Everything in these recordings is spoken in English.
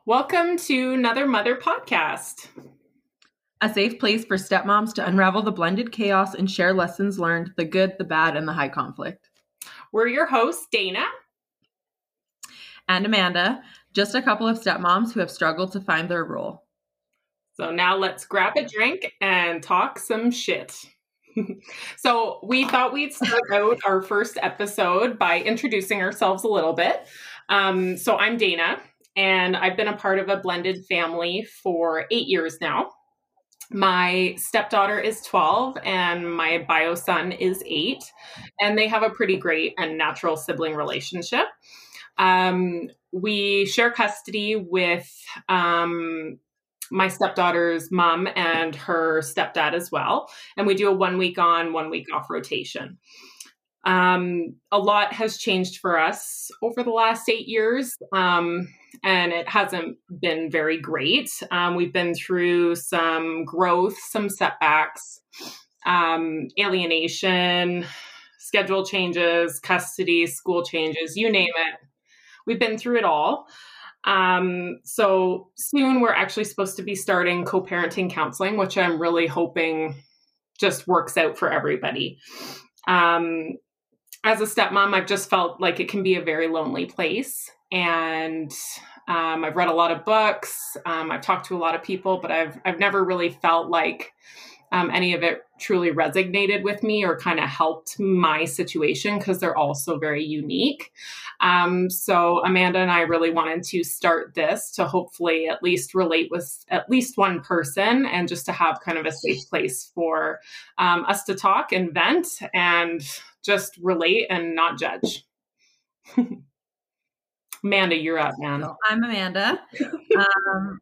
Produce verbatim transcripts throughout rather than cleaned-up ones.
Welcome to Another Mother podcast. A safe place for stepmoms to unravel the blended chaos and share lessons learned, the good, the bad, and the high conflict. We're your hosts, Dana and Amanda, just a couple of stepmoms who have struggled to find their role. So now let's grab a drink and talk some shit. So we thought we'd start out our first episode by introducing ourselves a little bit. Um, so I'm Dana, and I've been a part of a blended family for eight years now. My stepdaughter is twelve and my bio son is eight, and they have a pretty great and natural sibling relationship. Um, we share custody with um, my stepdaughter's mom and her stepdad as well. And we do a one week on, one week off rotation. Um, a lot has changed for us over the last eight years. Um, and it hasn't been very great. Um, we've been through some growth, some setbacks, um, alienation, schedule changes, custody, school changes, you name it. We've been through it all. Um, so soon we're actually supposed to be starting co-parenting counseling, which I'm really hoping just works out for everybody. Um, as a stepmom, I've just felt like it can be a very lonely place. And um, I've read a lot of books. Um, I've talked to a lot of people, but I've I've never really felt like um, any of it truly resonated with me or kind of helped my situation because they're all so very unique. Um, so Amanda and I really wanted to start this to hopefully at least relate with at least one person and just to have kind of a safe place for um, us to talk and vent and just relate and not judge. Amanda, you're up, man. So I'm Amanda. um,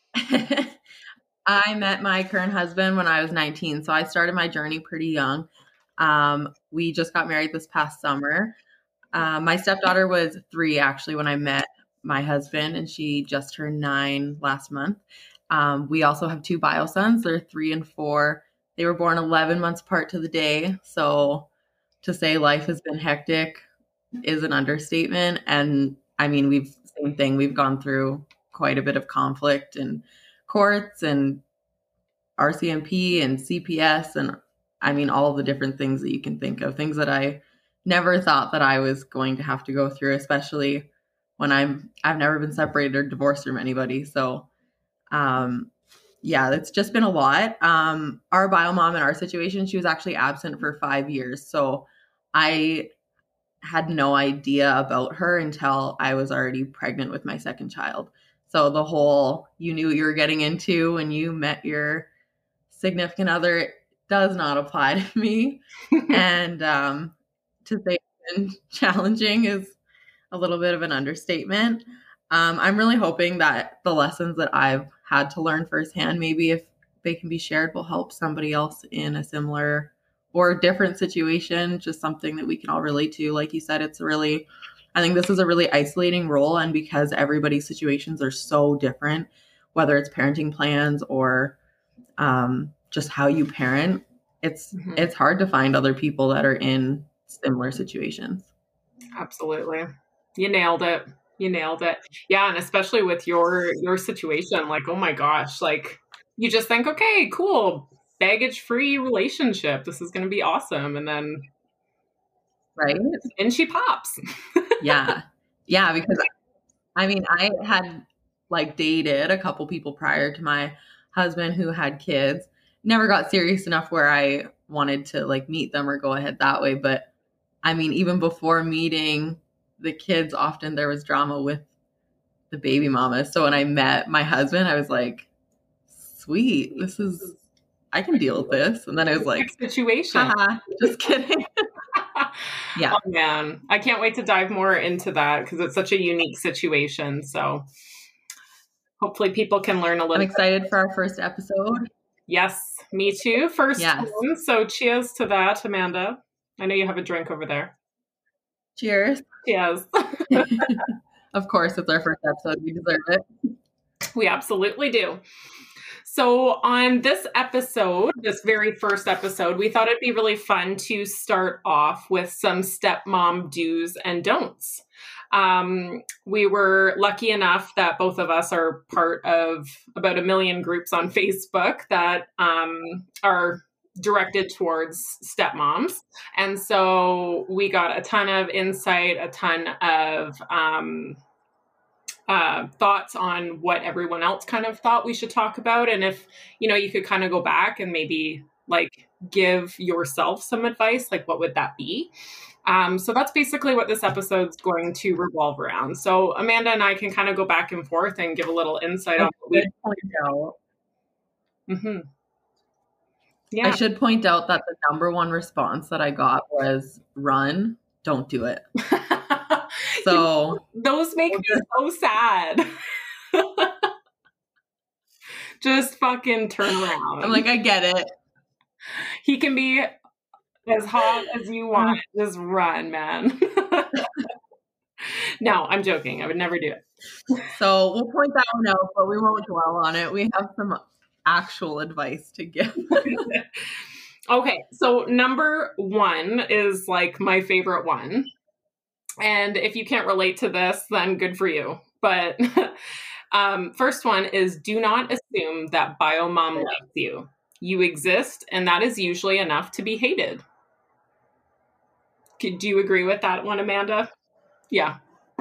I met my current husband when I was nineteen, so I started my journey pretty young. Um, we just got married this past summer. Uh, my stepdaughter was three actually when I met my husband, and she just turned nine last month. Um, we also have two bio sons. They're three and four. They were born eleven months apart to the day. So to say life has been hectic is an understatement. And I mean, we've same thing. We've gone through quite a bit of conflict in courts and R C M P and C P S. And I mean, all the different things that you can think of, things that I never thought that I was going to have to go through, especially when I'm, I've never been separated or divorced from anybody. So, um, yeah, it's just been a lot. Um, our bio mom in our situation, she was actually absent for five years. So I had no idea about her until I was already pregnant with my second child. So the whole, you knew what you were getting into when you met your significant other does not apply to me. and um, to say it's been challenging is a little bit of an understatement. Um, I'm really hoping that the lessons that I've had to learn firsthand, maybe if they can be shared, will help somebody else in a similar or different situation, just something that we can all relate to. Like you said, it's really, I think this is a really isolating role. And because everybody's situations are so different, whether it's parenting plans or um, just how you parent, it's mm-hmm. it's hard to find other people that are in similar situations. Absolutely. You nailed it. You nailed it. Yeah. And especially with your, your situation, like, oh my gosh, like you just think, okay, cool, baggage free relationship. This is going to be awesome. And then, right. And she pops. yeah. Yeah. Because I mean, I had like dated a couple people prior to my husband who had kids, never got serious enough where I wanted to like meet them or go ahead that way. But I mean, even before meeting the kids, often there was drama with the baby mama. So when I met my husband, I was like, sweet, this is, I can deal with this. And then I was like, situation. Just kidding. yeah. Oh man, I can't wait to dive more into that because it's such a unique situation. So hopefully people can learn a little. I'm excited bit. for our first episode. Yes, me too. First yes. one. So cheers to that, Amanda. I know you have a drink over there. Cheers. Cheers. Of course, it's our first episode. We deserve it. We absolutely do. So on this episode, this very first episode, we thought it'd be really fun to start off with some stepmom do's and don'ts. Um, we were lucky enough that both of us are part of about a million groups on Facebook that um, are directed towards stepmoms. And so we got a ton of insight, a ton of um, uh, thoughts on what everyone else kind of thought we should talk about. And if, you know, you could kind of go back and maybe like give yourself some advice, like what would that be? Um, so that's basically what this episode's going to revolve around. So Amanda and I can kind of go back and forth and give a little insight on what we point out. Mm-hmm. Yeah. I should point out that the number one response that I got was run, don't do it. So those make me so sad. Just fucking turn around. I'm like, I get it. He can be as hot as you want. Just run, man. No, I'm joking. I would never do it. So we'll point that one out, but we won't dwell on it. We have some actual advice to give. Okay, so number one is like my favorite one. And if you can't relate to this, then good for you. But um, first one is do not assume that biomom yeah. likes you. You exist, and that is usually enough to be hated. Do you agree with that one, Amanda? Yeah.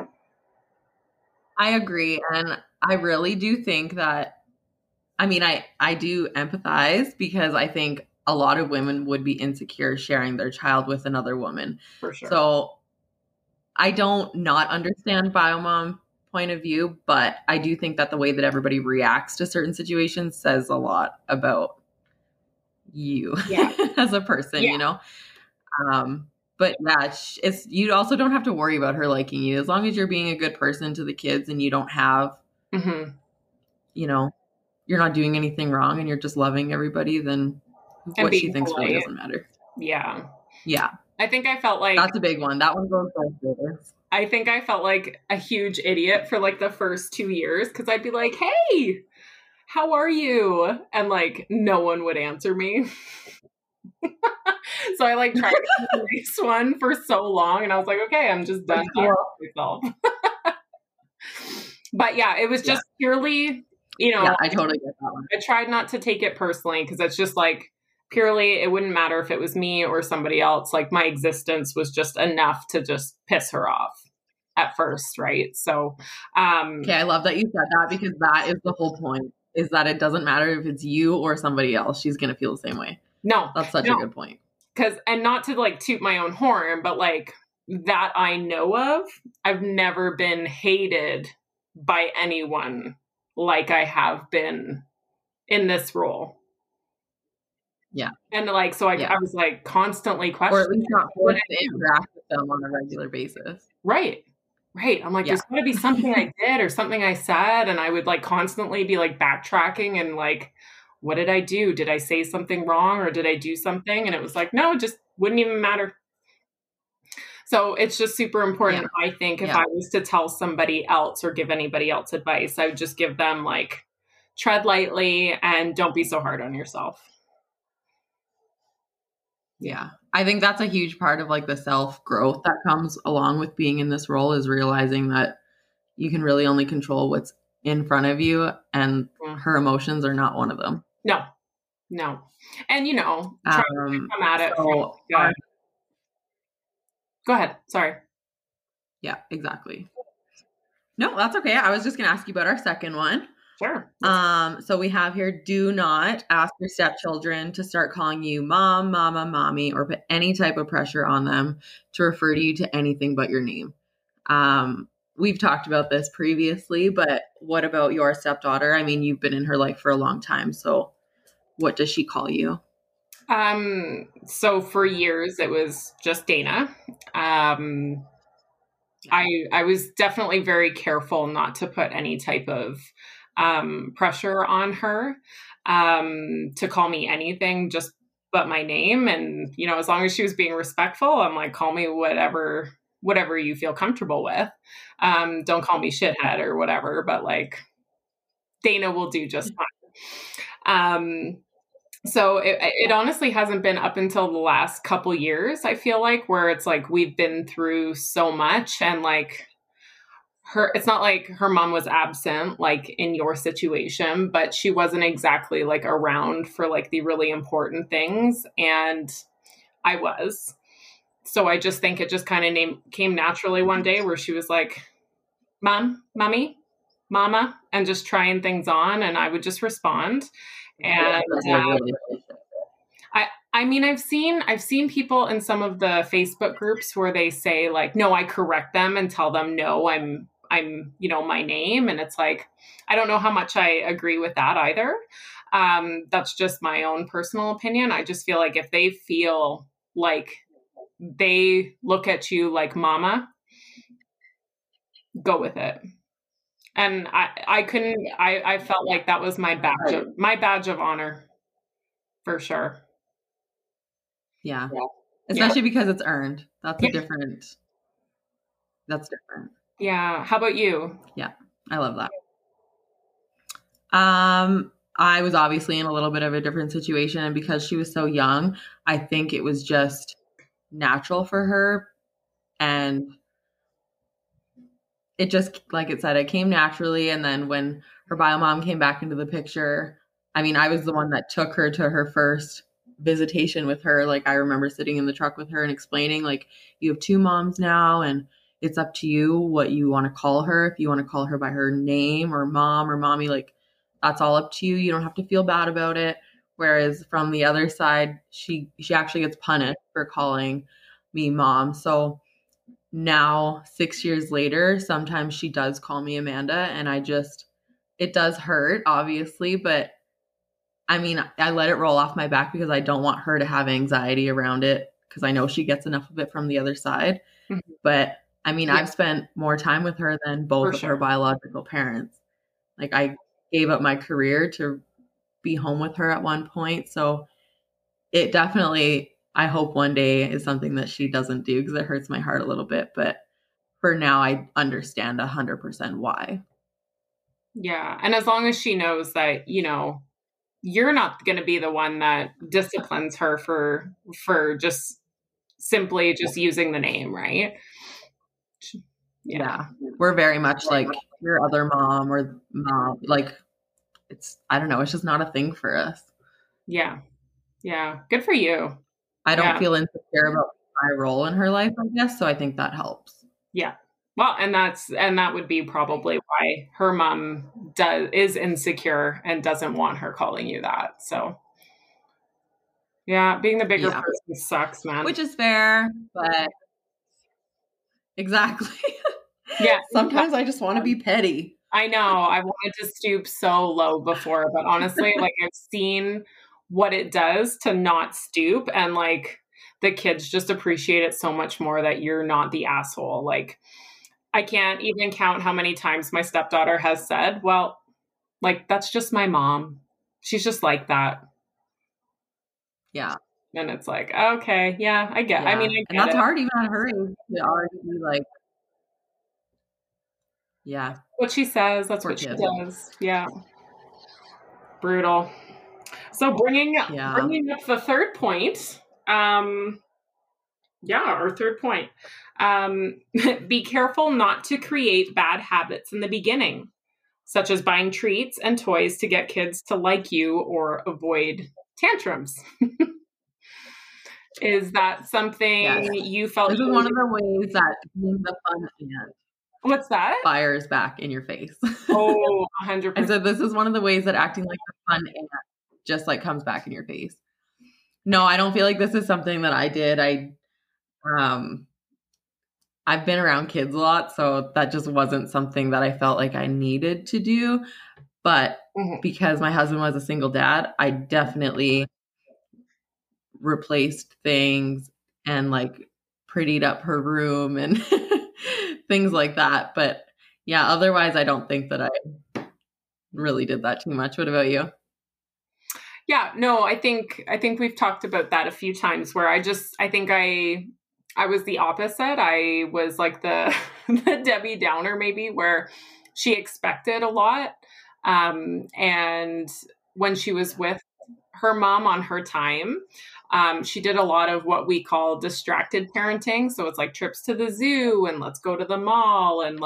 I agree. And I really do think that, I mean, I, I do empathize because I think a lot of women would be insecure sharing their child with another woman. For sure. So I don't not understand biomom point of view, but I do think that the way that everybody reacts to certain situations says a lot about you yeah. as a person, yeah. you know? Um, but yeah, it's, you also don't have to worry about her liking you as long as you're being a good person to the kids and you don't have, mm-hmm. you know, you're not doing anything wrong and you're just loving everybody, then and what she thinks polite. Really doesn't matter. Yeah. Yeah. I think I felt like that's a big one. That one goes both ways. I think I felt like a huge idiot for like the first two years because I'd be like, hey, how are you? And like no one would answer me. So I like tried to do the next one for so long and I was like, okay, I'm just done talking to myself. But yeah, it was just yeah. purely, you know, yeah, I totally get that one. I tried not to take it personally because it's just like purely, it wouldn't matter if it was me or somebody else. Like my existence was just enough to just piss her off at first, right? So, um, okay, I love that you said that because that is the whole point, is that it doesn't matter if it's you or somebody else. She's going to feel the same way. No. That's such no. a good point. Because, and not to like toot my own horn, but like that I know of, I've never been hated by anyone like I have been in this role. Yeah. And like, so I, yeah. I was like constantly questioning. Or at least not forced to interact with them on a regular basis. Right. Right. I'm like, yeah. there's got to be something I did or something I said. And I would like constantly be like backtracking and like, what did I do? Did I say something wrong or did I do something? And it was like, no, it just wouldn't even matter. So it's just super important. Yeah. I think if yeah. I was to tell somebody else or give anybody else advice, I would just give them like tread lightly and don't be so hard on yourself. Yeah. I think that's a huge part of like the self-growth that comes along with being in this role, is realizing that you can really only control what's in front of you, and mm. her emotions are not one of them. No, no. And you know, try um, to come at it. So from, uh, go ahead. Sorry. Yeah, exactly. No, that's okay. I was just going to ask you about our second one. Sure. Um, so we have here, do not ask your stepchildren to start calling you mom, mama, mommy, or put any type of pressure on them to refer to you to anything but your name. Um, we've talked about this previously, but what about your stepdaughter? I mean, you've been in her life for a long time. So what does she call you? Um, so for years it was just Dana. Um, I, I was definitely very careful not to put any type of um, pressure on her, um, to call me anything just but my name. And, you know, as long as she was being respectful, I'm like, call me whatever, whatever you feel comfortable with. Um, don't call me shithead or whatever, but like Dana will do just fine. Um, so it, it honestly hasn't been up until the last couple years, I feel like, where it's like, we've been through so much and like, her, it's not like her mom was absent, like in your situation, but she wasn't exactly like around for like the really important things. And I was. So I just think it just kind of name, came naturally one day where she was like, Mom, Mommy, Mama, and just trying things on. And I would just respond. And um, I, I mean, I've seen, I've seen people in some of the Facebook groups where they say like, no, I correct them and tell them, no, I'm, I'm, you know, my name. And it's like, I don't know how much I agree with that either. Um, that's just my own personal opinion. I just feel like if they feel like they look at you like mama, go with it. And I, I couldn't, I, I felt like that was my badge of, my badge of honor for sure. Yeah. yeah. Especially yeah. because it's earned. That's yeah. a different, that's different. Yeah. How about you? Yeah. I love that. Um, I was obviously in a little bit of a different situation, and because she was so young, I think it was just natural for her. And it just, like it said, it came naturally. And then when her bio mom came back into the picture, I mean, I was the one that took her to her first visitation with her. Like, I remember sitting in the truck with her and explaining, like, you have two moms now, and it's up to you what you want to call her. If you want to call her by her name or mom or mommy, like, that's all up to you. You don't have to feel bad about it. Whereas from the other side, she she actually gets punished for calling me mom. So now, six years later, sometimes she does call me Amanda, and I just, it does hurt, obviously, but I mean, I let it roll off my back because I don't want her to have anxiety around it, because I know she gets enough of it from the other side. Mm-hmm. But I mean, yeah. I've spent more time with her than both For of sure. her biological parents. Like, I gave up my career to be home with her at one point. So it definitely, I hope one day is something that she doesn't do, because it hurts my heart a little bit. But for now, I understand one hundred percent why. Yeah. And as long as she knows that, you know, you're not going to be the one that disciplines her for, for just simply just using the name, right? Yeah. yeah. We're very much like your other mom or mom. Like, it's, I don't know, it's just not a thing for us. Yeah. Yeah. Good for you. I don't yeah. feel insecure about my role in her life, I guess. So I think that helps. Yeah. Well, and that's, and that would be probably why her mom does, is insecure and doesn't want her calling you that. So yeah, being the bigger yeah. person sucks, man. Which is fair, but exactly. Yeah. Sometimes I just want to be petty. I know. I wanted to stoop so low before, but honestly, like, I've seen what it does to not stoop, and like the kids just appreciate it so much more that you're not the asshole. Like, I can't even count how many times my stepdaughter has said, well, like, that's just my mom. She's just like that. Yeah. And it's like, okay, yeah, I get, yeah. I mean, I get and that's it. hard even on her age to already be like, yeah. What she says, that's Poor what kid. She does. Yeah. Brutal. So bringing, yeah. bringing up the third point, um, yeah, our third point, um, be careful not to create bad habits in the beginning, such as buying treats and toys to get kids to like you or avoid tantrums. Is that something yes. you felt? This is one of the ways that being the fun aunt. What's that? Fires back in your face. Oh, one hundred percent. And so this is one of the ways that acting like the fun aunt just like comes back in your face. No, I don't feel like this is something that I did. I, um, I've been around kids a lot, so that just wasn't something that I felt like I needed to do. But mm-hmm. because my husband was a single dad, I definitely replaced things and like prettied up her room and things like that. But yeah, otherwise I don't think that I really did that too much. What about you? Yeah, no, I think, I think we've talked about that a few times where I just, I think I, I was the opposite. I was like the, the Debbie Downer maybe, where she expected a lot. Um, and when she was with her mom on her time, um, she did a lot of what we call distracted parenting. So it's like trips to the zoo and let's go to the mall and like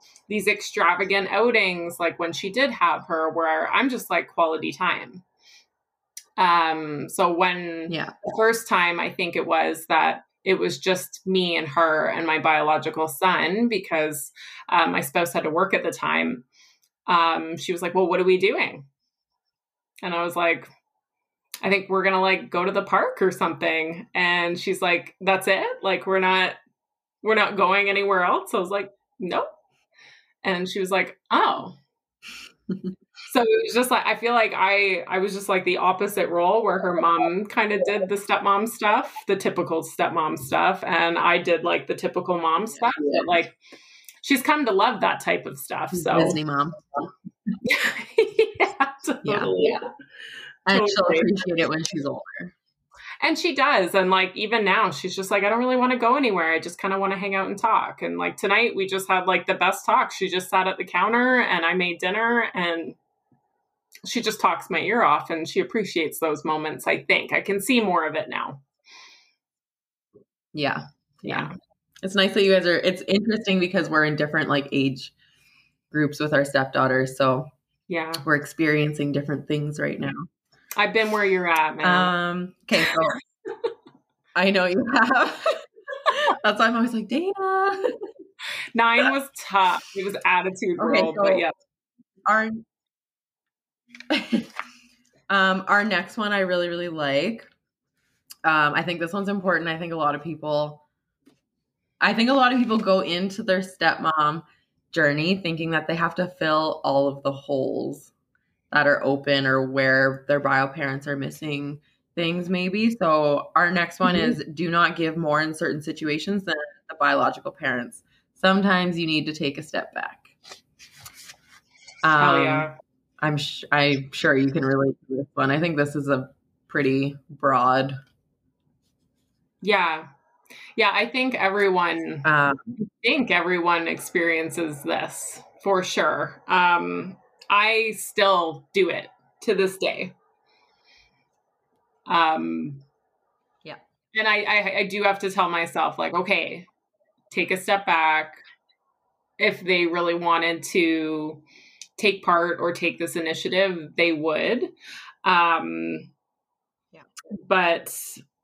these extravagant outings, like when she did have her, where I'm just like quality time. Um, so when Yeah. the first time, I think it was that it was just me and her and my biological son, because um, my spouse had to work at the time. Um, she was like, well, what are we doing? And I was like, I think we're going to like go to the park or something. And she's like, that's it? Like, we're not, we're not going anywhere else. I was like, nope. And she was like, oh. So it was just like, I feel like I, I was just like the opposite role, where her mom kind of did the stepmom stuff, the typical stepmom stuff. And I did like the typical mom stuff. But like, she's come to love that type of stuff. So Disney mom. yeah, totally. Yeah. And totally. She'll appreciate it when she's older. And she does. And like, even now, she's just like, I don't really want to go anywhere. I just kind of want to hang out and talk. And like tonight, we just had like the best talk. She just sat at the counter and I made dinner, and she just talks my ear off, and she appreciates those moments. I think I can see more of it now. Yeah. Yeah. It's nice that you guys are, it's interesting because we're in different like age groups with our stepdaughters. So yeah, we're experiencing different things right now. I've been where you're at, man. Um, okay. So I know you have. That's why I'm always like, Dana. Nine was tough. It was attitude okay, world, so but yeah. Our, um, our next one I really, really like. Um, I think this one's important. I think a lot of people, I think a lot of people go into their stepmom journey thinking that they have to fill all of the holes that are open or where their bio parents are missing things maybe. So our next one mm-hmm. is do not give more in certain situations than the biological parents. Sometimes you need to take a step back. Um, oh yeah. I'm sh- I'm sure you can relate to this one. I think this is a pretty broad. Yeah. Yeah. I think everyone, um, I think everyone experiences this for sure. Um, I still do it to this day. Um, yeah. And I, I, I do have to tell myself, like, okay, take a step back. If they really wanted to take part or take this initiative, they would. Um, yeah. But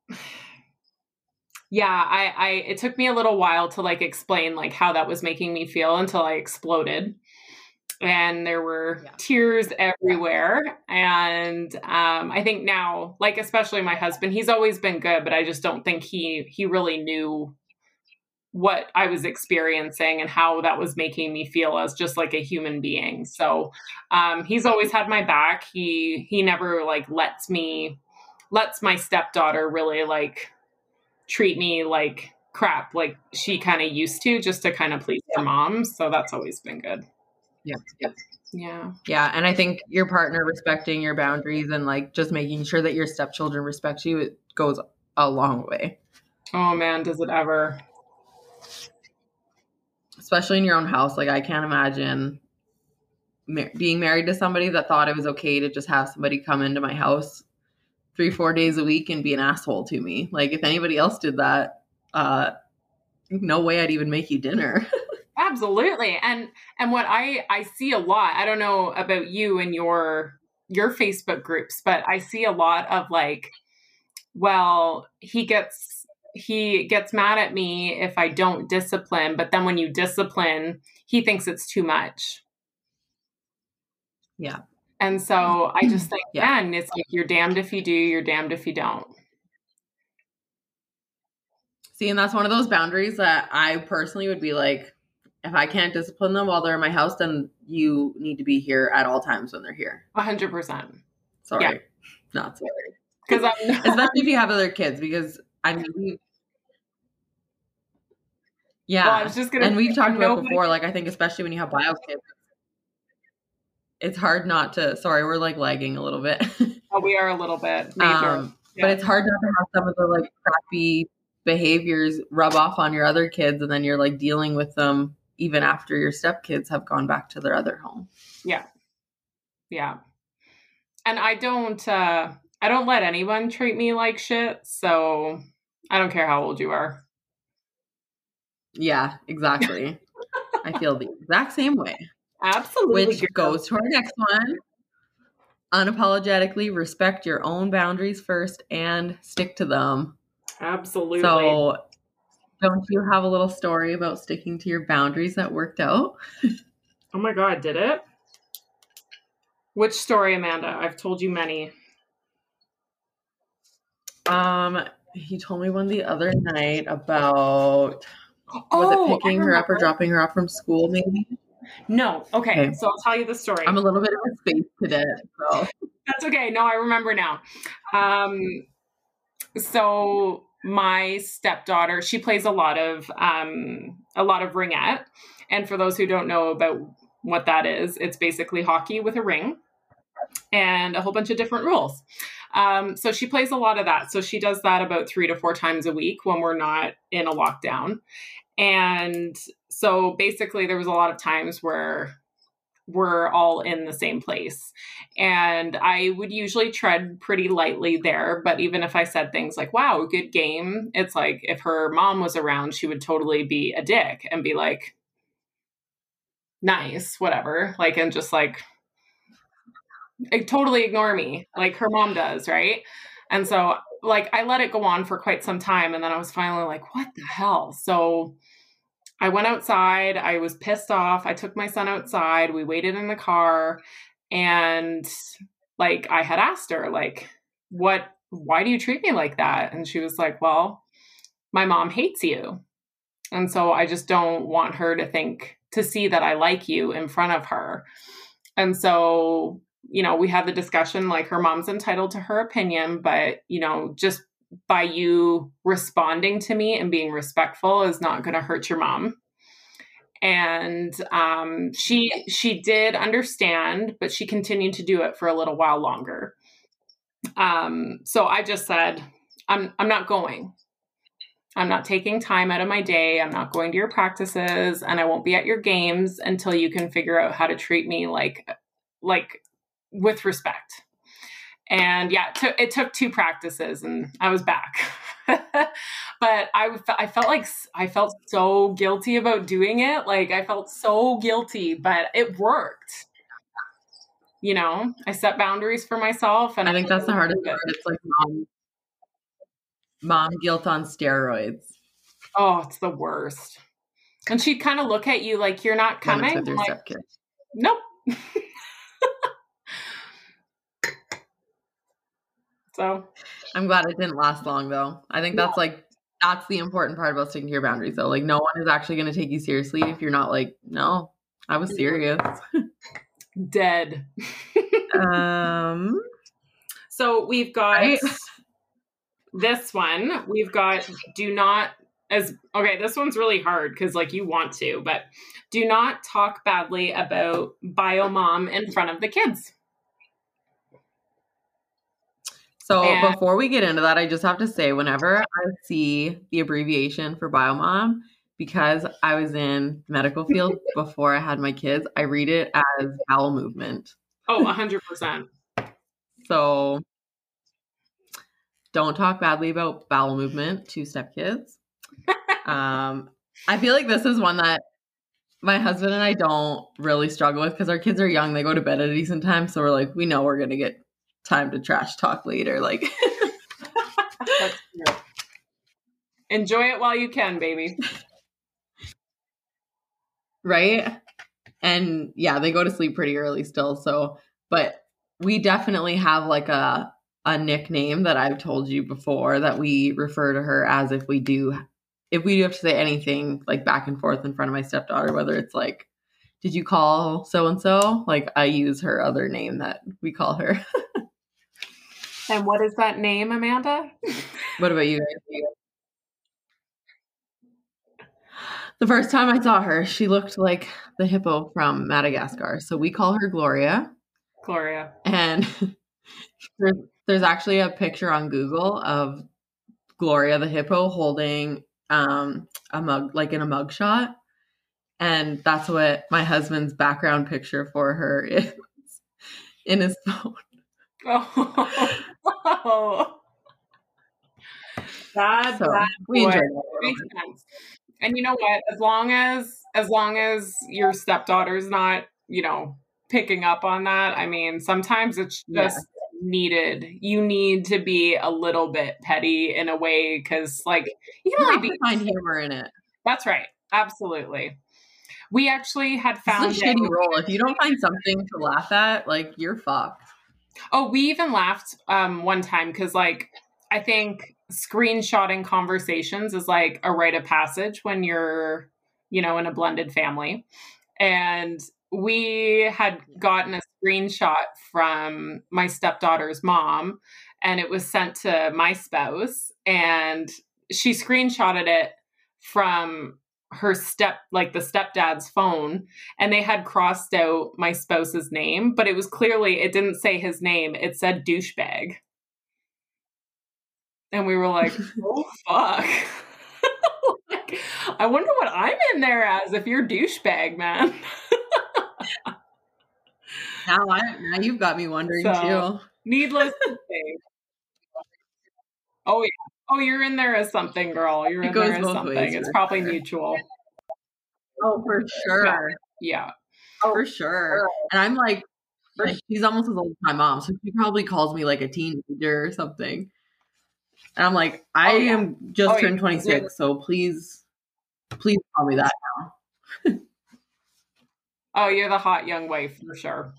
yeah, I, I, it took me a little while to like explain like how that was making me feel until I exploded. And there were yeah. tears everywhere. And um, I think now, like, especially my husband, he's always been good, but I just don't think he, he really knew what I was experiencing and how that was making me feel as just like a human being. So um, he's always had my back. He, he never like lets me, lets my stepdaughter really like treat me like crap, like she kind of used to, just to kind of please her mom. So that's always been good. Yeah. Yeah. Yeah. Yeah. And I think your partner respecting your boundaries and like just making sure that your stepchildren respect you, it goes a long way. Oh man, does it ever. Especially in your own house. Like I can't imagine ma- being married to somebody that thought it was okay to just have somebody come into my house three, four days a week and be an asshole to me. Like if anybody else did that, uh, no way I'd even make you dinner. Absolutely. And, and what I, I see a lot, I don't know about you and your, your Facebook groups, but I see a lot of like, well, he gets, he gets mad at me if I don't discipline, but then when you discipline, he thinks it's too much. Yeah. And so I just think, yeah, man, it's like, you're damned if you do, you're damned if you don't. See, and that's one of those boundaries that I personally would be like, if I can't discipline them while they're in my house, then you need to be here at all times when they're here. A hundred percent. Sorry. Yeah. Not sorry. Because I'm not- especially if you have other kids, because I mean, we, yeah. Well, I was just gonna and we've talked about nobody- before, like, I think especially when you have bio kids, it's hard not to, sorry, we're like lagging a little bit. Oh, we are a little bit. Major. Um, yeah. But it's hard not to have some of the like crappy behaviors rub off on your other kids, and then you're like dealing with them even after your stepkids have gone back to their other home. Yeah. Yeah. And I don't, uh, I don't let anyone treat me like shit. So I don't care how old you are. Yeah, exactly. I feel the exact same way. Absolutely. Which girl. Goes to our next one. Unapologetically respect your own boundaries first and stick to them. Absolutely. So don't you have a little story about sticking to your boundaries that worked out? Oh my God, did it? Which story, Amanda? I've told you many. Um, he told me one the other night about oh, was it picking her up or dropping her off from school, maybe? No. Okay. okay. So I'll tell you the story. I'm a little bit of a space cadet, so that's okay. No, I remember now. Um, so my stepdaughter, she plays a lot of um, a lot of ringette, and for those who don't know about what that is, it's basically hockey with a ring and a whole bunch of different rules. Um, so she plays a lot of that. So she does that about three to four times a week when we're not in a lockdown. And so basically there was a lot of times where we're all in the same place. And I would usually tread pretty lightly there. But even if I said things like, wow, good game, it's like if her mom was around, she would totally be a dick and be like, nice, whatever. Like, and just like, totally ignore me like her mom does, right? And so like I let it go on for quite some time, and then I was finally like, what the hell? So I went outside. I was pissed off. I took my son outside. We waited in the car, and like I had asked her like, what why do you treat me like that? And she was like, well, my mom hates you, and so I just don't want her to think to see that I like you in front of her. And so you know, we had the discussion, like her mom's entitled to her opinion, but, you know, just by you responding to me and being respectful is not going to hurt your mom. And um, she, she did understand, but she continued to do it for a little while longer. Um, so I just said, I'm, I'm not going. I'm not taking time out of my day. I'm not going to your practices, and I won't be at your games until you can figure out how to treat me like, like, with respect. And yeah, it, t- it took two practices and I was back. But I, I felt like I felt so guilty about doing it. Like I felt so guilty, but it worked. You know, I set boundaries for myself. And I think that's the hardest part. It's like mom, mom guilt on steroids. Oh, it's the worst. And she'd kind of look at you like you're not coming. With your like, stepkid. Nope. So I'm glad it didn't last long though. I think that's yeah. like, that's the important part about sticking to your boundaries though. Like no one is actually going to take you seriously if you're not like, no, I was serious. Dead. um, so we've got right? this one. We've got do not as, okay, this one's really hard because like you want to, but do not talk badly about BioMom in front of the kids. So and before we get into that, I just have to say, whenever I see the abbreviation for BioMom, because I was in the medical field before I had my kids, I read it as bowel movement. Oh, one hundred percent. So don't talk badly about bowel movement to stepkids. um, I feel like this is one that my husband and I don't really struggle with because our kids are young. They go to bed at a decent time. So we're like, we know we're going to get time to trash talk later. Like, that's true. Enjoy it while you can, baby. Right? And yeah, they go to sleep pretty early still. So, but we definitely have like a, a nickname that I've told you before that we refer to her as if we do, if we do have to say anything like back and forth in front of my stepdaughter, whether it's like, did you call so-and-so? Like I use her other name that we call her. And what is that name, Amanda? What about you? The first time I saw her, she looked like the hippo from Madagascar. So we call her Gloria. Gloria. And there's, there's actually a picture on Google of Gloria the hippo holding um, a mug, like in a mug shot. And that's what my husband's background picture for her is in his phone. Oh, bad, so bad we boy. enjoyed it. And you know what? As long as as long as your stepdaughter's not, you know, picking up on that, I mean, sometimes it's Yeah. just needed. You need to be a little bit petty in a way because, like, you can You only have be. to find humor in it. That's right. Absolutely. We actually had found It's a shitty role. If you don't find something to laugh at, like, you're fucked. Oh, we even laughed um, one time because, like, I think screenshotting conversations is like a rite of passage when you're, you know, in a blended family. And we had gotten a screenshot from my stepdaughter's mom, and it was sent to my spouse, and she screenshotted it from her step like the stepdad's phone, and they had crossed out my spouse's name, but it was clearly, it didn't say his name, it said douchebag. And we were like, oh fuck. Like, I wonder what I'm in there as if you're douchebag, man. Now I now you've got me wondering So, too. Needless to say. Oh yeah. Oh, you're in there as something, girl. You're It in goes there as both something. ways It's for probably sure. mutual. Oh, for sure. Yeah. For sure. And I'm like, like, she's almost as old as my mom, so she probably calls me like a teenager or something. And I'm like, I Oh, yeah. am just Oh, turned yeah. twenty-six, so please, please call me that now. Oh, you're the hot young wife for sure.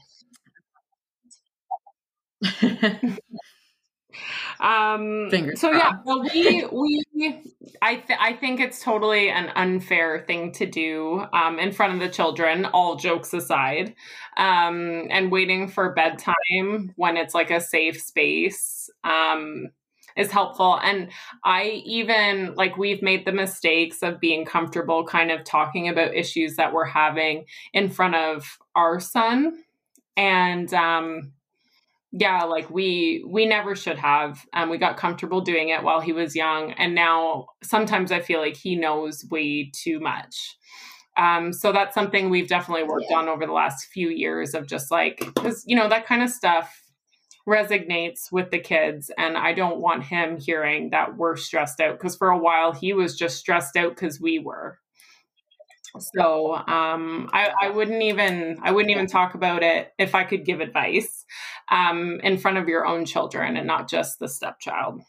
um Fingers so yeah, crossed. well, we we I th- I think it's totally an unfair thing to do um in front of the children, all jokes aside, um and waiting for bedtime when it's like a safe space um is helpful. And I even, like, we've made the mistakes of being comfortable kind of talking about issues that we're having in front of our son, and um yeah, like we we never should have. Um, we got comfortable doing it while he was young, and now sometimes I feel like he knows way too much. Um, so that's something we've definitely worked on over the last few years of just like, because you know that kind of stuff resonates with the kids, and I don't want him hearing that we're stressed out, because for a while he was just stressed out because we were. So um, I, I wouldn't even I wouldn't even talk about it if I could give advice um, in front of your own children and not just the stepchild.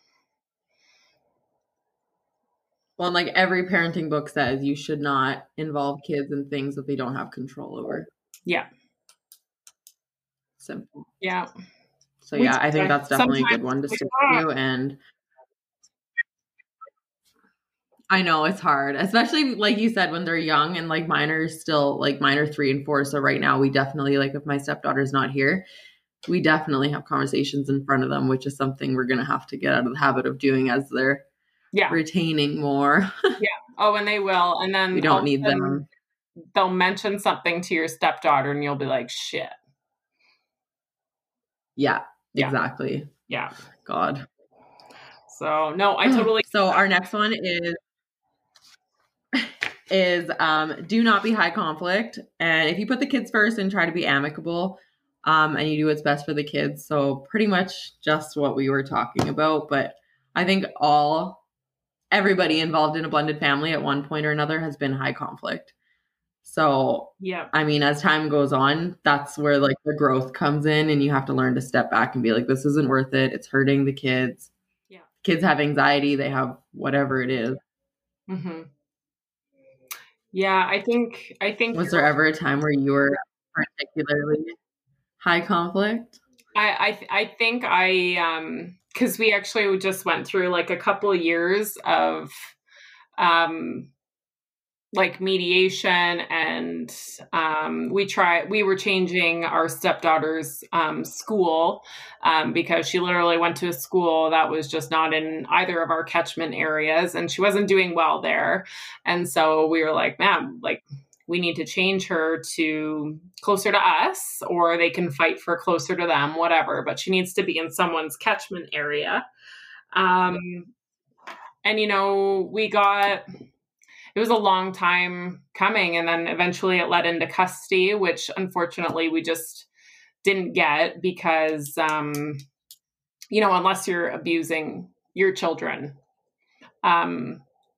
Well, like every parenting book says, you should not involve kids in things that they don't have control over. Yeah. Simple. Yeah. So We yeah, I think try. that's definitely a good Sometimes one to we stick try. to. And I know it's hard, especially like you said, when they're young, and like mine are still like mine are three and four. So right now we definitely, like, if my stepdaughter's not here, we definitely have conversations in front of them, which is something we're going to have to get out of the habit of doing as they're Yeah. retaining more. Yeah. Oh, and they will. And then We all don't of a need sudden them. they'll mention something to your stepdaughter and you'll be like, shit. Yeah, Yeah. exactly. Yeah. God. So no, I totally. So our next one is is um, do not be high conflict. And if you put the kids first and try to be amicable, um, and you do what's best for the kids. So pretty much just what we were talking about. But I think all everybody involved in a blended family at one point or another has been high conflict. So Yeah. I mean, as time goes on, that's where like the growth comes in, and you have to learn to step back and be like, this isn't worth it. It's hurting the kids. Yeah. Kids have anxiety. They have whatever it is. Mm-hmm. Yeah, I think I think Was there ever a time where you were particularly high conflict? I I, I think I um because we actually just went through like a couple of years of um like mediation, and um we try we were changing our stepdaughter's um school um because she literally went to a school that was just not in either of our catchment areas, and she wasn't doing well there. And so we were like, man, like we need to change her to closer to us, or they can fight for closer to them, whatever, but she needs to be in someone's catchment area. um and you know we got it was a long time coming, and then eventually it led into custody, which unfortunately we just didn't get because, um, you know, unless you're abusing your children, um,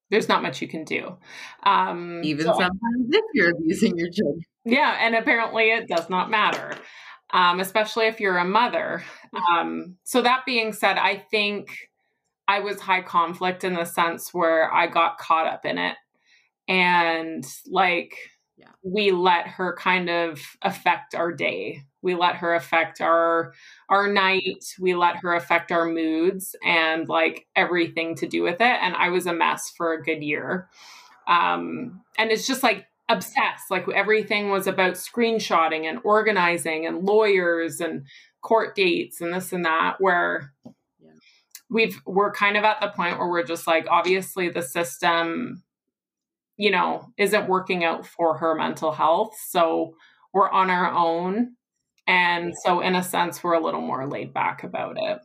there's not much you can do. Um, Even so sometimes if you're abusing your children. Yeah, and apparently it does not matter, um, especially if you're a mother. Um, so that being said, I think I was high conflict in the sense where I got caught up in it. And like, Yeah. we let her kind of affect our day. We let her affect our our night. We let her affect our moods and like everything to do with it. And I was a mess for a good year. Um, and it's just like obsessed. Like everything was about screenshotting and organizing and lawyers and court dates and this and that, where Yeah. we've we're kind of at the point where we're just like, obviously the system, you know, isn't working out for her mental health. So we're on our own. And so in a sense, we're a little more laid back about it.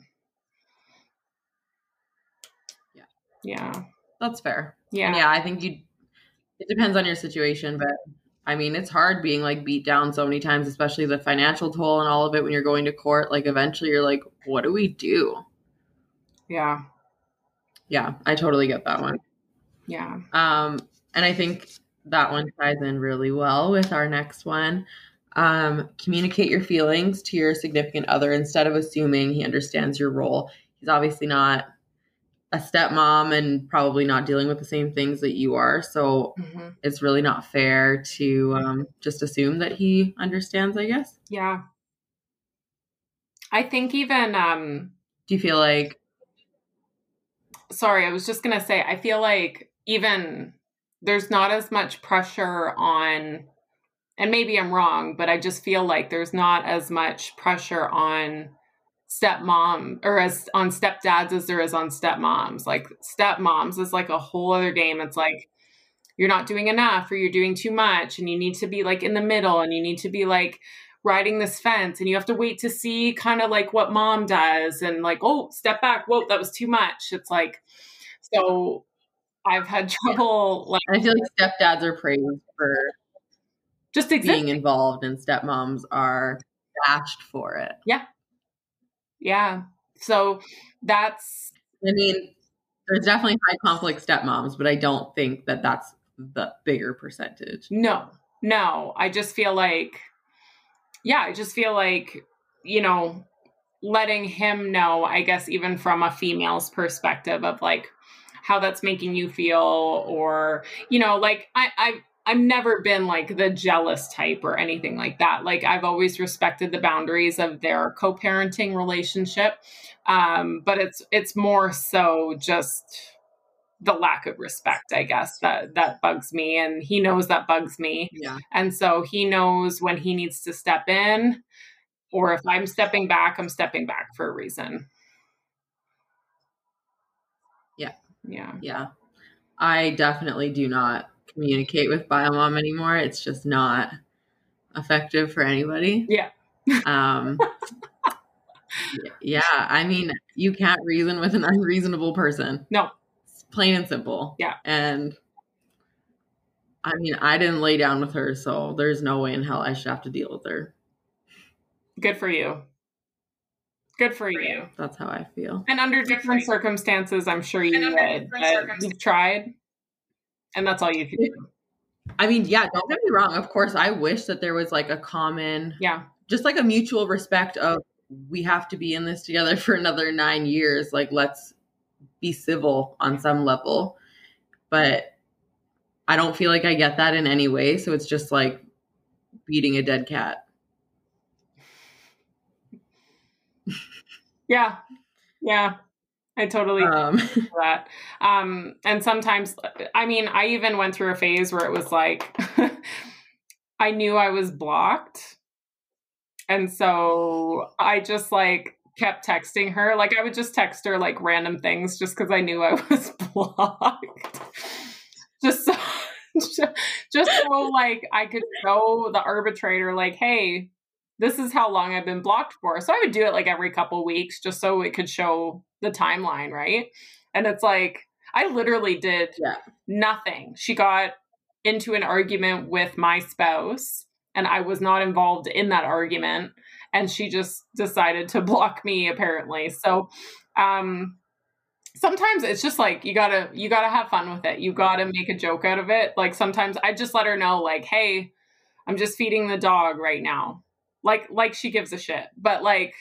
Yeah. Yeah. That's fair. Yeah. And yeah, I think you it depends on your situation, but I mean, it's hard being like beat down so many times, especially the financial toll and all of it when you're going to court. Like eventually you're like, what do we do? Yeah. Yeah, I totally get that one. Yeah. Um, and I think that one ties in really well with our next one. Um, communicate your feelings to your significant other instead of assuming he understands your role. He's obviously not a stepmom and probably not dealing with the same things that you are. So Mm-hmm. it's really not fair to um, just assume that he understands, I guess. Yeah. I think even, um, Do you feel like, sorry, I was just going to say, I feel like even there's not as much pressure on, and maybe I'm wrong, but I just feel like there's not as much pressure on stepmom or as on stepdads as there is on stepmoms. Like stepmoms is like a whole other game. It's like, you're not doing enough or you're doing too much and you need to be like in the middle and you need to be like riding this fence and you have to wait to see kind of like what mom does and like, oh, step back. Whoa, that was too much. It's like, so I've had trouble like I feel like stepdads are praised for just existing. being involved and stepmoms are bashed for it. Yeah. Yeah. So that's, I mean, there's definitely high conflict stepmoms, but I don't think that that's the bigger percentage. no, no. I just feel like, yeah, I just feel like, you know, letting him know, I guess, even from a female's perspective of like how that's making you feel, or, you know, like I, I, I've never been like the jealous type or anything like that. Like I've always respected the boundaries of their co-parenting relationship. Um, but it's, it's more so just the lack of respect, I guess, that, that bugs me. And he knows that bugs me. Yeah. And so he knows when he needs to step in, or if I'm stepping back, I'm stepping back for a reason. Yeah. Yeah. Yeah. I definitely do not communicate with biomom anymore. It's just not effective for anybody. Yeah. Um, yeah. I mean, you can't reason with an unreasonable person. No. It's plain and simple. Yeah. And I mean, I didn't lay down with her, so there's no way in hell I should have to deal with her. Good for you. Good for you. That's how I feel. And under different circumstances, I'm sure you would, but you've tried, and that's all you can do. I mean, yeah, don't get me wrong. Of course, I wish that there was like a common, yeah, just like a mutual respect of we have to be in this together for another nine years. Like, let's be civil on some level. But I don't feel like I get that in any way. So it's just like beating a dead cat. Yeah. Yeah. I totally um, that. Um, and sometimes, I mean, I even went through a phase where it was like, I knew I was blocked. And so I just like kept texting her. Like I would just text her like random things just because I knew I was blocked. just so, just so like I could show the arbitrator like, hey, this is how long I've been blocked for. So I would do it like every couple weeks just so it could show the timeline, right? And it's like, I literally did yeah. nothing. She got into an argument with my spouse and I was not involved in that argument. And she just decided to block me apparently. So, um, sometimes it's just like, you gotta, you gotta have fun with it. You gotta make a joke out of it. Like sometimes I just let her know like, hey, I'm just feeding the dog right now. Like, like she gives a shit, but like,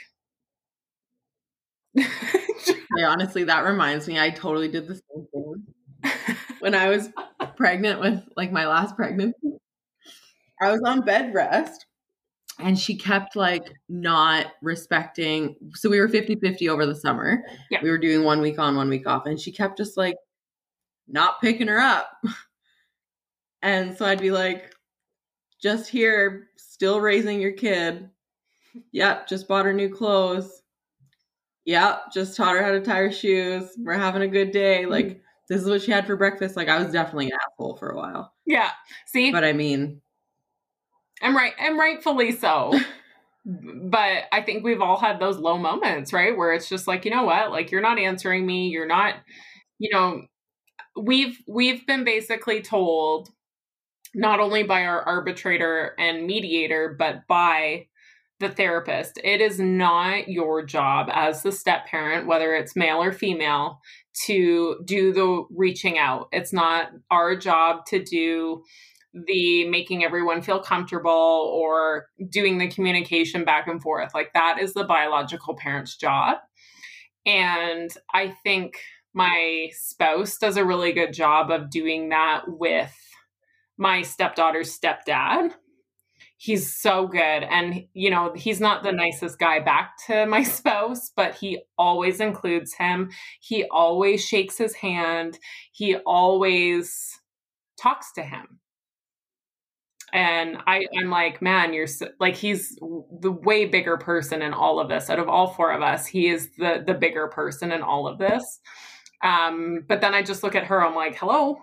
I honestly, that reminds me, I totally did the same thing when I was pregnant with like my last pregnancy. I was on bed rest and she kept like not respecting. So we were fifty-fifty over the summer. Yeah. We were doing one week on, one week off, and she kept just like not picking her up. And so I'd be like, just here, still raising your kid. Yep, just bought her new clothes. Yep, just taught her how to tie her shoes. We're having a good day. Like, mm-hmm. This is what she had for breakfast. Like, I was definitely an asshole for a while. Yeah. See? But I mean, I'm right. And rightfully so. But I think we've all had those low moments, right? Where it's just like, you know what? Like, you're not answering me. You're not, you know, we've, we've been basically told, not only by our arbitrator and mediator, but by the therapist, it is not your job as the step parent, whether it's male or female, to do the reaching out. It's not our job to do the making everyone feel comfortable or doing the communication back and forth. Like, that is the biological parent's job. And I think my spouse does a really good job of doing that with my stepdaughter's stepdad. He's so good. And, you know, he's not the nicest guy back to my spouse, but he always includes him. He always shakes his hand. He always talks to him. And I, I'm like, man, you're so, like, he's the way bigger person in all of this. Out of all four of us, he is the, the bigger person in all of this. Um, but then I just look at her, I'm like, hello,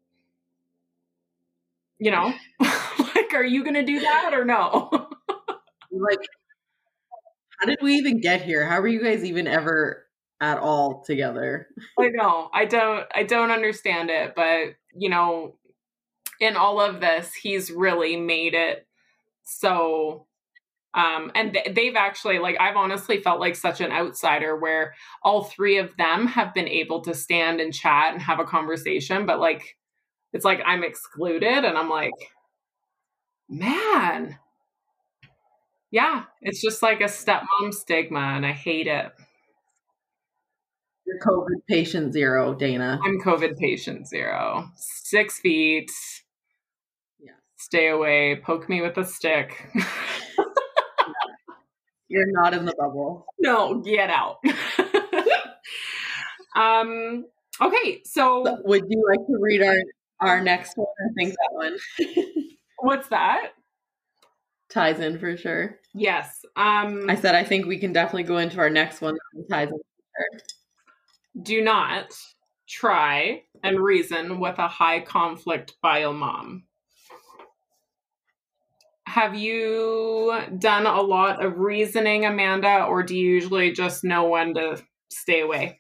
you know, like, are you going to do that or no? Like, how did we even get here? How were you guys even ever at all together? I know. I don't, I don't understand it, but you know, in all of this, he's really made it so, um, and th- they've actually, like, I've honestly felt like such an outsider where all three of them have been able to stand and chat and have a conversation, but like, it's like I'm excluded and I'm like, man, yeah, it's just like a stepmom stigma and I hate it. You're COVID patient zero, Dana. I'm COVID patient zero. Six feet. Yeah. Stay away. Poke me with a stick. You're not in the bubble. No, get out. um. Okay, so would you like to read our our next one? I think that one. What's that? Ties in for sure. Yes. Um. I said I think we can definitely go into our next one. Ties in for sure. Do not try and reason with a high conflict bio mom. Have you done a lot of reasoning, Amanda, or do you usually just know when to stay away?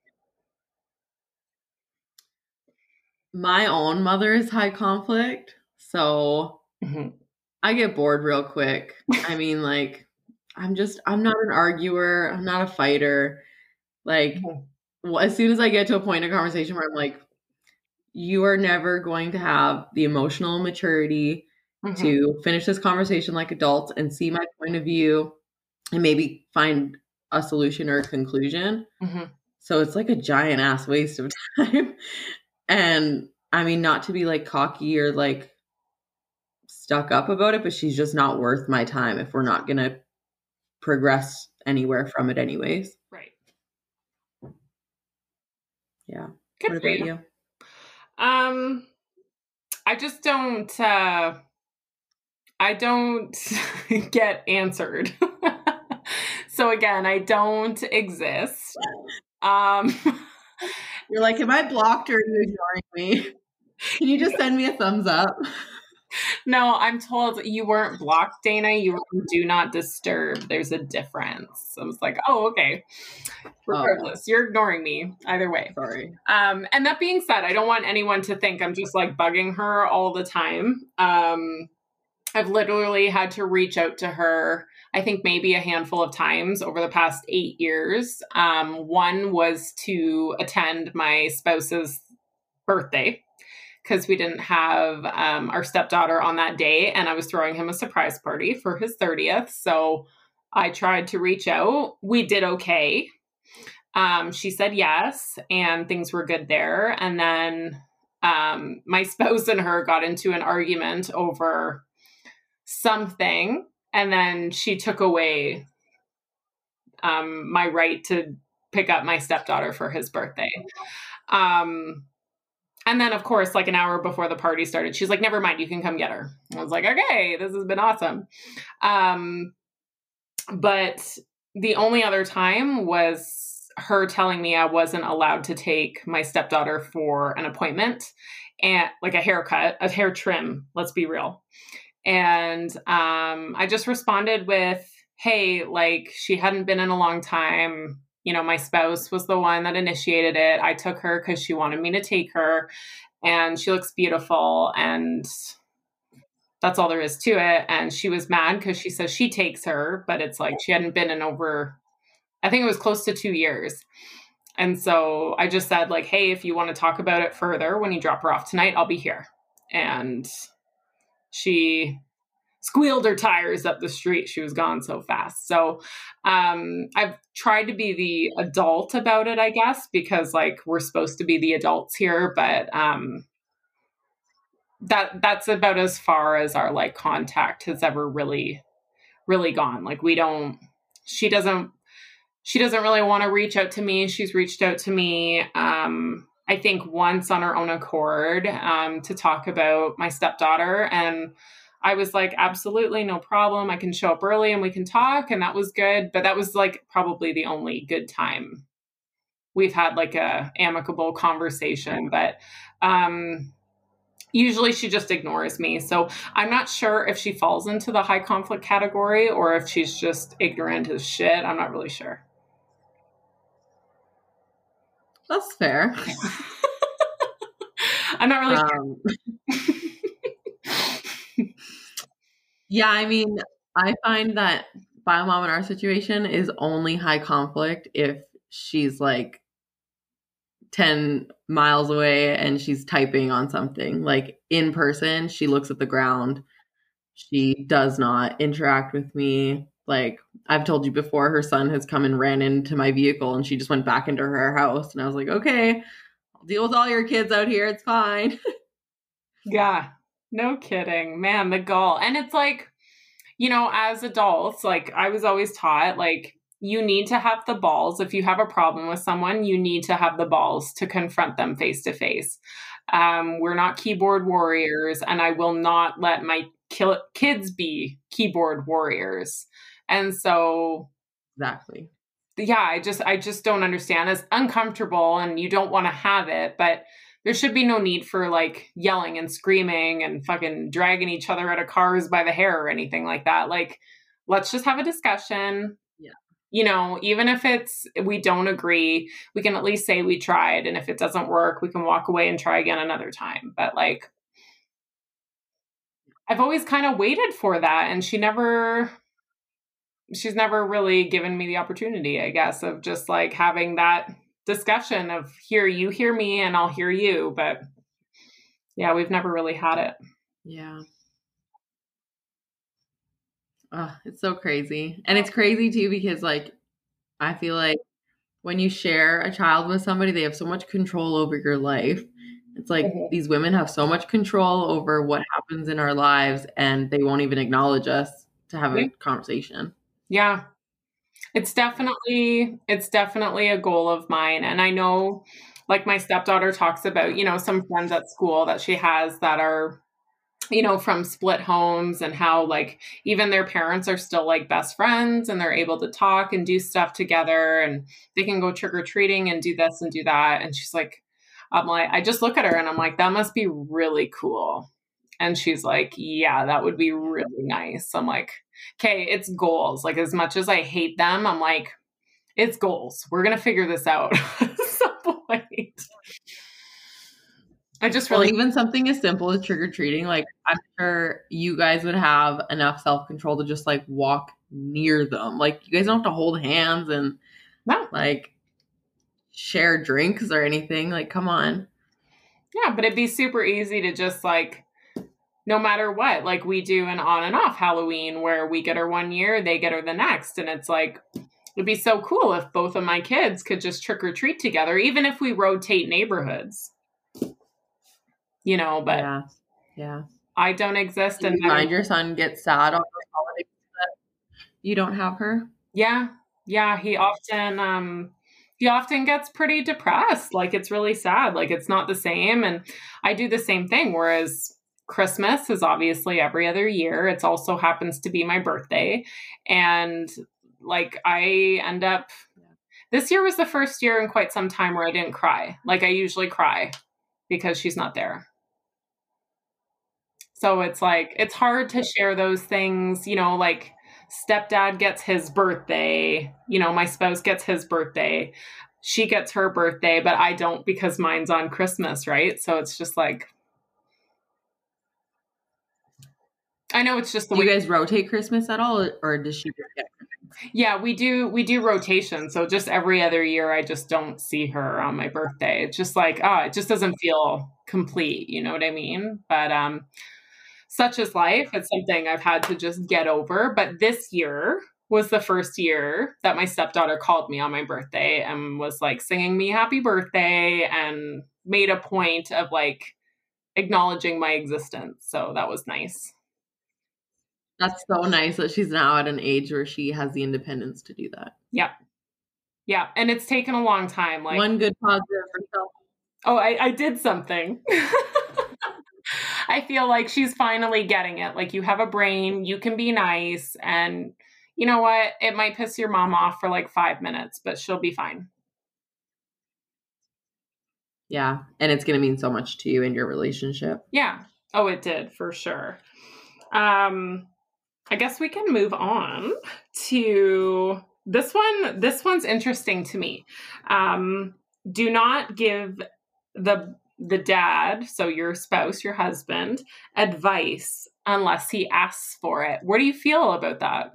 My own mother is high conflict, so mm-hmm. I get bored real quick. I mean, like, I'm just, I'm not an arguer. I'm not a fighter. Like, mm-hmm. well, as soon as I get to a point in a conversation where I'm like, you are never going to have the emotional maturity mm-hmm. to finish this conversation like adults and see my point of view and maybe find a solution or a conclusion. Mm-hmm. So it's like a giant ass waste of time. And I mean, not to be like cocky or like stuck up about it, but she's just not worth my time if we're not going to progress anywhere from it anyways. Right. Yeah. Good what for about you. you? Um, I just don't, uh, I don't get answered. So again, I don't exist. Um, You're like, am I blocked or are you ignoring me? Can you just send me a thumbs up? No, I'm told you weren't blocked, Dana. You were do not disturb. There's a difference. I was like, oh, okay. Regardless, oh. You're ignoring me either way. Sorry. Um, and that being said, I don't want anyone to think I'm just like bugging her all the time. Um, I've literally had to reach out to her I think maybe a handful of times over the past eight years. Um, one was to attend my spouse's birthday because we didn't have um, our stepdaughter on that day, and I was throwing him a surprise party for his thirtieth. So I tried to reach out. We did okay. Um, she said yes, and things were good there. And then um, my spouse and her got into an argument over something, and then she took away um, my right to pick up my stepdaughter for his birthday. Um, and then, of course, like an hour before the party started, she's like, never mind, you can come get her. I was like, okay, this has been awesome. Um, but the only other time was her telling me I wasn't allowed to take my stepdaughter for an appointment and like a haircut, a hair trim, let's be real. And um, I just responded with, hey, like she hadn't been in a long time. You know, my spouse was the one that initiated it. I took her because she wanted me to take her, and she looks beautiful, and that's all there is to it. And she was mad because she says she takes her, but it's like she hadn't been in over, I think it was close to two years. And so I just said like, hey, if you want to talk about it further when you drop her off tonight, I'll be here. And she squealed her tires up the street. She was gone so fast. So um, I've tried to be the adult about it, I guess, because like we're supposed to be the adults here, but um, that that's about as far as our like contact has ever really, really gone. Like we don't, she doesn't, she doesn't really want to reach out to me. She's reached out to me. Um, I think once on her own accord um, to talk about my stepdaughter, and I was like, absolutely, no problem. I can show up early and we can talk. And that was good. But that was like probably the only good time we've had like a amicable conversation. But um, usually she just ignores me. So I'm not sure if she falls into the high conflict category or if she's just ignorant as shit. I'm not really sure. That's fair. I'm not really um, sure. Yeah, I mean, I find that Bio Mom in our situation is only high conflict if she's like ten miles away and she's typing on something. Like in person, she looks at the ground. She does not interact with me. Like I've told you before, her son has come and ran into my vehicle and she just went back into her house. And I was like, okay, I'll deal with all your kids out here. It's fine. Yeah. No kidding, man, the gall. And it's like, you know, as adults, like I was always taught, like you need to have the balls. If you have a problem with someone, you need to have the balls to confront them face to face. Um, we're not keyboard warriors, and I will not let my ki- kids be keyboard warriors. And so, Exactly. yeah, I just, I just don't understand. It's uncomfortable, and you don't want to have it, but there should be no need for like yelling and screaming and fucking dragging each other out of cars by the hair or anything like that. Like, let's just have a discussion. Yeah. You know, even if it's, we don't agree, we can at least say we tried. And if it doesn't work, we can walk away and try again another time. But like, I've always kind of waited for that. And she never, she's never really given me the opportunity, I guess, of just like having that discussion of here, you hear me and I'll hear you. But yeah, we've never really had it. Yeah. Oh, it's so crazy. And it's crazy too, because like, I feel like when you share a child with somebody, they have so much control over your life. It's like Mhm. these women have so much control over what happens in our lives and they won't even acknowledge us to have Yeah. a conversation. Yeah. It's definitely, it's definitely a goal of mine. And I know like my stepdaughter talks about, you know, some friends at school that she has that are, you know, from split homes, and how like even their parents are still like best friends and they're able to talk and do stuff together, and they can go trick or treating and do this and do that. And she's like, I'm like, I just look at her and I'm like, that must be really cool. And she's like, yeah, that would be really nice. I'm like, okay, it's goals. Like as much as I hate them, I'm like, it's goals. We're going to figure this out at some point. I just really, well, even something as simple as trick or treating, like I'm sure you guys would have enough self control to just like walk near them. Like, you guys don't have to hold hands and No. like share drinks or anything. Like, come on. Yeah, but it'd be super easy to just like, no matter what, like we do an on and off Halloween where we get her one year, they get her the next. And it's like, it'd be so cool if both of my kids could just trick or treat together, even if we rotate neighborhoods, you know, but Yeah. Yeah. I don't exist. Do And you find your son gets sad on the holidays that you don't have her? Yeah. Yeah. He often, um, he often gets pretty depressed. Like, it's really sad. Like, it's not the same. And I do the same thing. Whereas Christmas is obviously every other year. It also happens to be my birthday. And like, I end up, this year was the first year in quite some time where I didn't cry. Like, I usually cry because she's not there. So it's like, it's hard to share those things, you know, like stepdad gets his birthday, you know, my spouse gets his birthday, she gets her birthday, but I don't because mine's on Christmas, right? So it's just like, I know it's just the Do way you guys rotate Christmas at all, or does she just get Christmas? Yeah, we do we do rotation. So just every other year I just don't see her on my birthday. It's just like, ah, it just doesn't feel complete, you know what I mean? But um such is life. It's something I've had to just get over. But this year was the first year that my stepdaughter called me on my birthday and was like singing me happy birthday and made a point of like acknowledging my existence. So that was nice. That's so nice that she's now at an age where she has the independence to do that. Yeah. Yeah. And it's taken a long time. Like, one good positive for self. Oh, I, I did something. I feel like she's finally getting it. Like, you have a brain, you can be nice, and you know what? It might piss your mom off for like five minutes, but she'll be fine. Yeah. And it's going to mean so much to you in your relationship. Yeah. Oh, it did, for sure. Um, I guess we can move on to this one. This one's interesting to me. Um, do not give the the dad, so your spouse, your husband, advice unless he asks for it. What do you feel about that?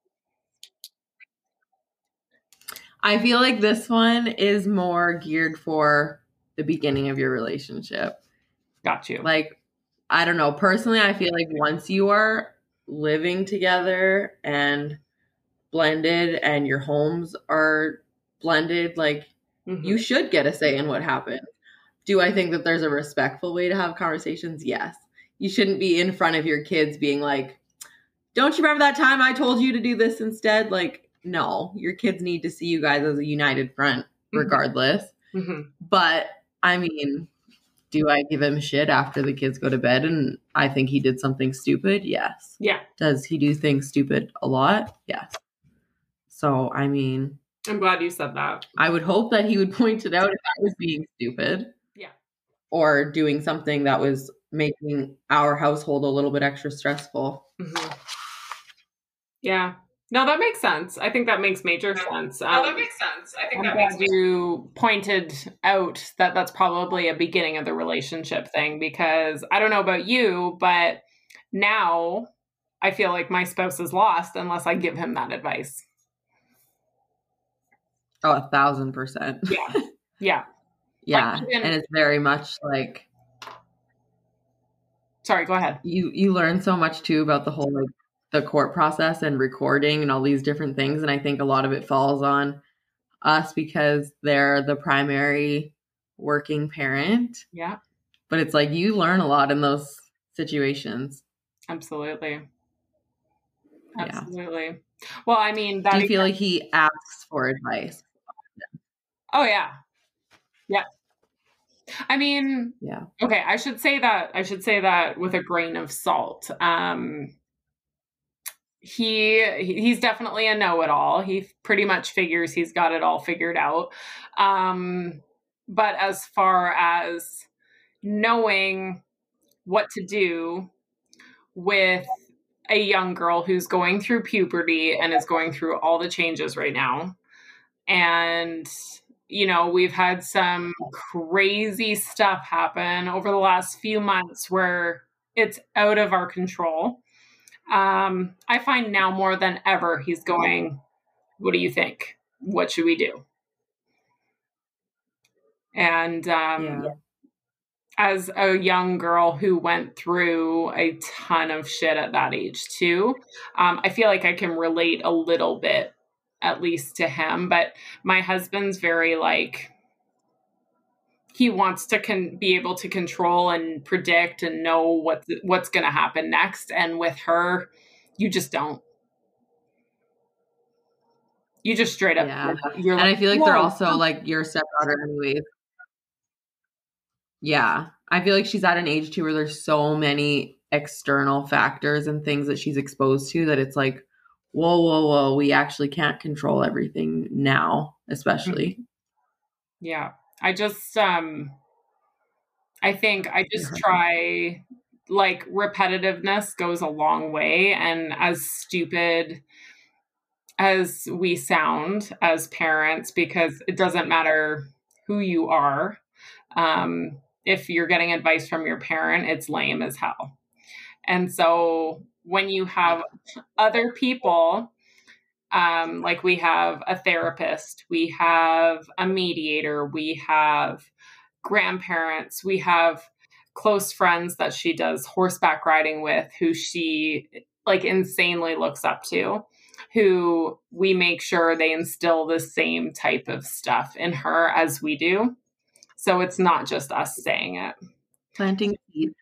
I feel like this one is more geared for the beginning of your relationship. Got you. Like, I don't know. Personally, I feel like once you are living together and blended and your homes are blended, like, mm-hmm. you should get a say in what happens. Do I think that there's a respectful way to have conversations? Yes. You shouldn't be in front of your kids being like, don't you remember that time I told you to do this instead? Like, no, your kids need to see you guys as a united front regardless. Mm-hmm. But I mean, do I give him shit after the kids go to bed and I think he did something stupid? Yes. Yeah. Does he do things stupid a lot? Yes. So, I mean, I'm glad you said that. I would hope that he would point it out if I was being stupid. Yeah. Or doing something that was making our household a little bit extra stressful. Mm-hmm. Yeah. No, that makes sense. I think that makes major sense. Um, no, that makes sense. I think I'm that makes glad you pointed out that that's probably a beginning of the relationship thing, because I don't know about you, but now I feel like my spouse is lost unless I give him that advice. Oh, a thousand percent. Yeah. Yeah. Yeah. Like even, and it's very much like, sorry, go ahead. You, you learn so much too about the whole, like, the court process and recording and all these different things. And I think a lot of it falls on us because they're the primary working parent. Yeah. But it's like, you learn a lot in those situations. Absolutely. Absolutely. Yeah. Well, I mean, that do you feel like he asks for advice? Oh yeah. Yeah. I mean, yeah. Okay. I should say that, I should say that with a grain of salt. Um, He he's definitely a know-it-all. He pretty much figures he's got it all figured out. Um, but as far as knowing what to do with a young girl who's going through puberty and is going through all the changes right now, and you know, we've had some crazy stuff happen over the last few months where it's out of our control. Um, I find now more than ever, he's going, what do you think? What should we do? And um, Yeah. as a young girl who went through a ton of shit at that age too, um, I feel like I can relate a little bit, at least to him. But my husband's very like, he wants to con- be able to control and predict and know what th- what's going to happen next. And with her, you just don't. You just straight up, Yeah. you're And like, I feel like whoa. they're also like your stepdaughter anyways. Yeah. I feel like she's at an age too where there's so many external factors and things that she's exposed to that it's like, whoa, whoa, whoa, we actually can't control everything now, especially. Yeah. I just, um, I think I just try, like, repetitiveness goes a long way. And as stupid as we sound as parents, because it doesn't matter who you are, um, if you're getting advice from your parent, it's lame as hell. And so when you have other people, um, like we have a therapist, we have a mediator, we have grandparents, we have close friends that she does horseback riding with, who she like insanely looks up to, who we make sure they instill the same type of stuff in her as we do. So it's not just us saying it. Planting seeds.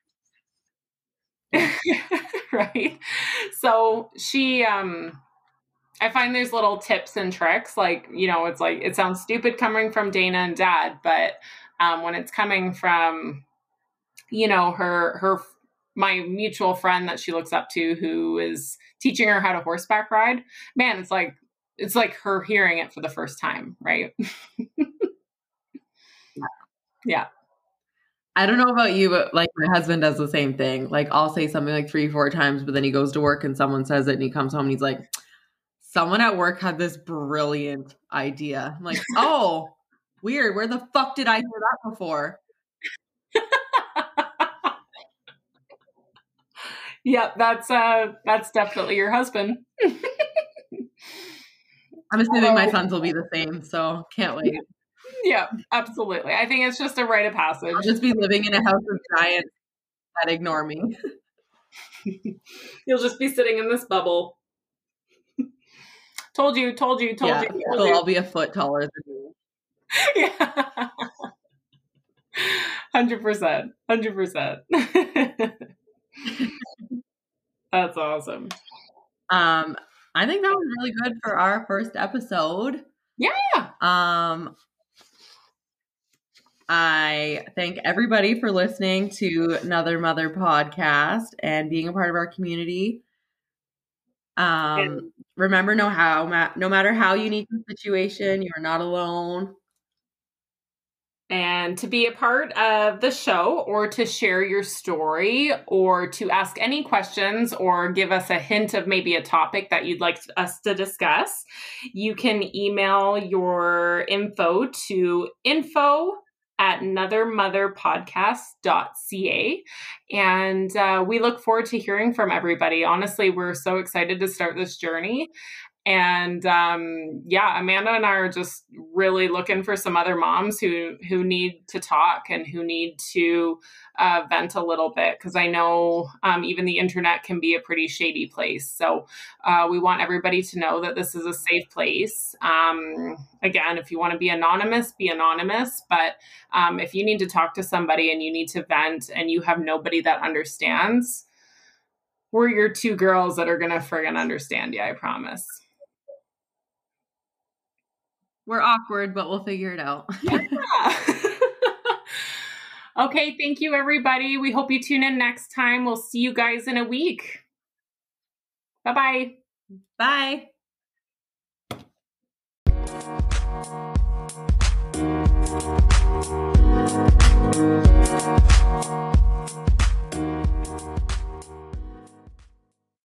Right. So she, um, I find there's little tips and tricks. Like, you know, it's like, it sounds stupid coming from Dana and Dad, but um, when it's coming from, you know, her, her, my mutual friend that she looks up to, who is teaching her how to horseback ride, man, it's like, it's like her hearing it for the first time. Right. Yeah. I don't know about you, but like my husband does the same thing. Like I'll say something like three, four times, but then he goes to work and someone says it and he comes home and he's like, someone at work had this brilliant idea. I'm like, oh, weird. Where the fuck did I hear that before? Yep, that's uh that's definitely your husband. I'm assuming my sons will be the same, so can't wait. Yeah, absolutely. I think it's just a rite of passage. I'll just be living in a house of giants that ignore me. You'll just be sitting in this bubble. Told you, told you, told yeah, you. Told so you. I'll be a foot taller than you. Yeah. one hundred percent. one hundred percent. That's awesome. Um, I think that was really good for our first episode. Yeah. Um, I thank everybody for listening to Another Mother podcast and being a part of our community. Um, And- remember, no how ma- no matter how unique the situation, you are not alone. And to be a part of the show, or to share your story, or to ask any questions, or give us a hint of maybe a topic that you'd like us to discuss, you can email your info to info at another mother podcast dot c a. And uh, we look forward to hearing from everybody. Honestly, we're so excited to start this journey. And um, yeah, Amanda and I are just really looking for some other moms who who need to talk and who need to uh, vent a little bit, because I know um, even the internet can be a pretty shady place. So uh, we want everybody to know that this is a safe place. Um, again, if you want to be anonymous, be anonymous. But um, if you need to talk to somebody and you need to vent and you have nobody that understands, we're your two girls that are going to friggin' understand you, I promise. We're awkward, but we'll figure it out. Yeah. Okay, thank you, everybody. We hope you tune in next time. We'll see you guys in a week. Bye-bye. Bye.